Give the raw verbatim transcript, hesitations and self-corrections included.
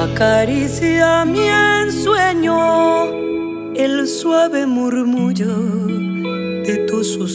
Acaricia mi ensueño el suave murmullo de tu susurro.